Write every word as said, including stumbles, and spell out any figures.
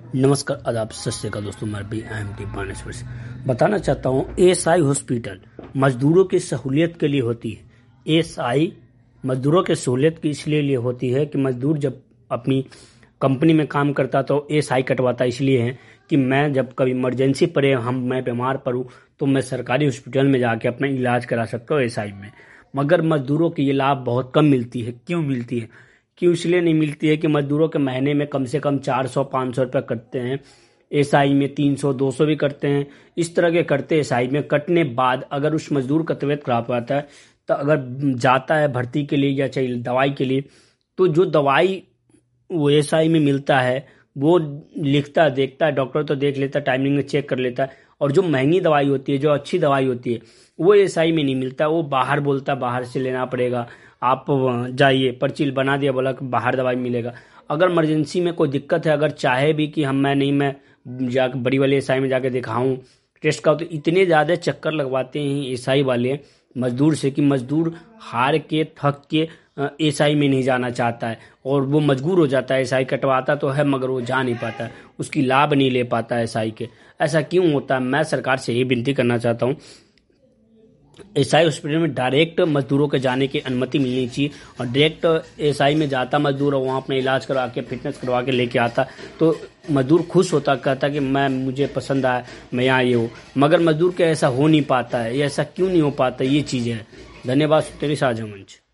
नमस्कार, आदाब, सत श्री अकाल दोस्तों। मैं भी आई एम टी बानेश्वर से बताना चाहता हूँ, एएसआई हॉस्पिटल मजदूरों की सहूलियत के लिए होती है। एएसआई मजदूरों की सहूलियत की इसलिए लिए होती है कि मजदूर जब अपनी कंपनी में काम करता तो एएसआई कटवाता इसलिए है कि मैं जब कभी इमरजेंसी पड़े, हम मैं बीमार पड़ूँ तो मैं सरकारी हॉस्पिटल में जाके अपना इलाज करा सकता हूँ एएसआई में। मगर मजदूरों की ये लाभ बहुत कम मिलती है। क्यों मिलती है? क्यों इसलिए नहीं मिलती है कि मजदूरों के महीने में कम से कम चार सौ पाँच सौ रुपये कटते हैं, एएसआई में तीन सौ दो सौ भी कटते हैं। इस तरह के कटते एएसआई में कटने बाद अगर उस मजदूर का तबीयत खराब होता है तो अगर जाता है भर्ती के लिए या चाहिए दवाई के लिए, तो जो दवाई वो एएसआई में मिलता है वो लिखता देखता है, डॉक्टर तो देख लेता है, टाइमिंग में चेक कर लेता है। और जो महंगी दवाई होती है, जो अच्छी दवाई होती है, वो एएसआई में नहीं मिलता। वो बाहर बोलता है बाहर से लेना पड़ेगा, आप जाइए, पर्ची बना दिया, बोला कि बाहर दवाई मिलेगा। अगर इमरजेंसी में कोई दिक्कत है, अगर चाहे भी कि हम मैं नहीं मैं जाकर बड़ी वाले एएसआई में जाके दिखाऊं टेस्ट का, तो इतने ज़्यादा चक्कर लगवाते हैं एएसआई वाले मजदूर से कि मजदूर हार के थक के एएसआई में नहीं जाना चाहता है और वो मजबूर हो जाता है। एएसआई कटवाता तो है मगर वो जा नहीं पाता है, उसकी लाभ नहीं ले पाता है एएसआई के। ऐसा क्यों होता है? मैं सरकार से यही विनती करना चाहता हूँ, एएसआई हॉस्पिटल में डायरेक्ट मजदूरों के जाने की अनुमति मिलनी चाहिए। और डायरेक्ट एएसआई में जाता मजदूर और वहाँ अपना इलाज करवा के फिटनेस करवा के लेके आता तो मजदूर खुश होता, कहता कि मैं मुझे पसंद आया, मैं यहाँ ये हूँ। मगर मजदूर के ऐसा हो नहीं पाता है। ये ऐसा क्यों नहीं हो पाता? ये चीज़ है। धन्यवाद। तेरी साझा मंच।